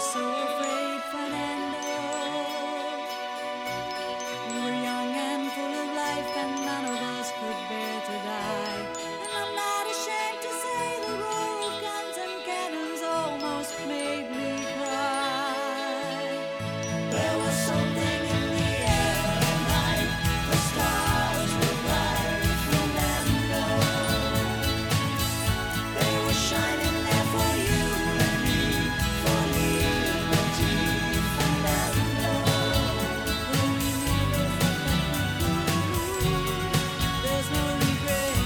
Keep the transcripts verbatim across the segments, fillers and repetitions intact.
so afraid, Fernando. We were young and full of life, and none of us could bear to die. And I'm not ashamed to say the roar of guns and cannons almost made me cry. There was something in the air at night. The stars were bright, Fernando. They were shining there for you and me, for liberty, Fernando. There's no regret.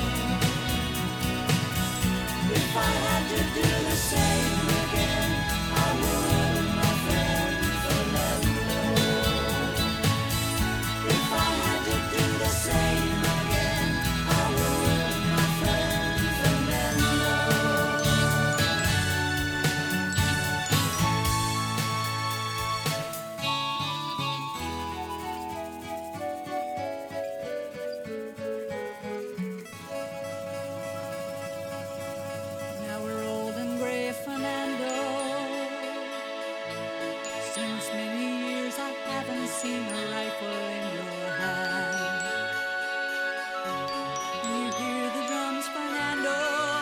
If I had to do the same again, I would, my friend Fernando. If I had to do the same again, I would, my friend Fernando. Now we're old and gray, Fernando. Since many years I haven't seen a rifle in your hand. You hear the drums, Fernando.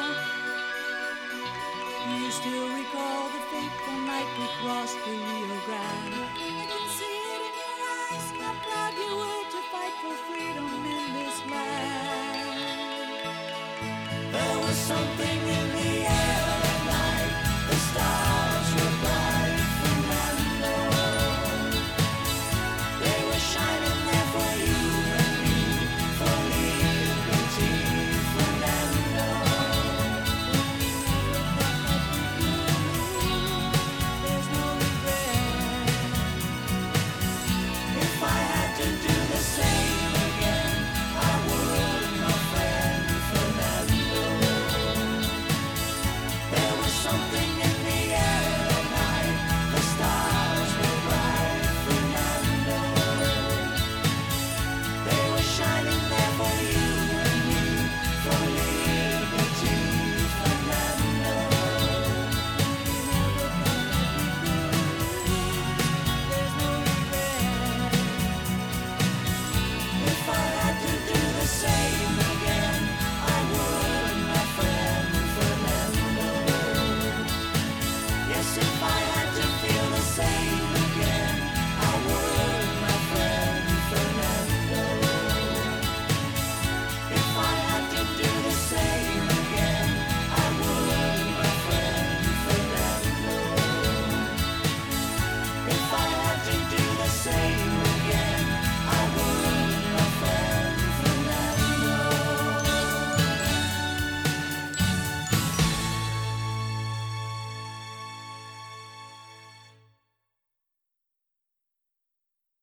You still recall the fateful night we crossed the Rio Grande. I can see it in your eyes, how proud you were to fight for freedom in this land. There was something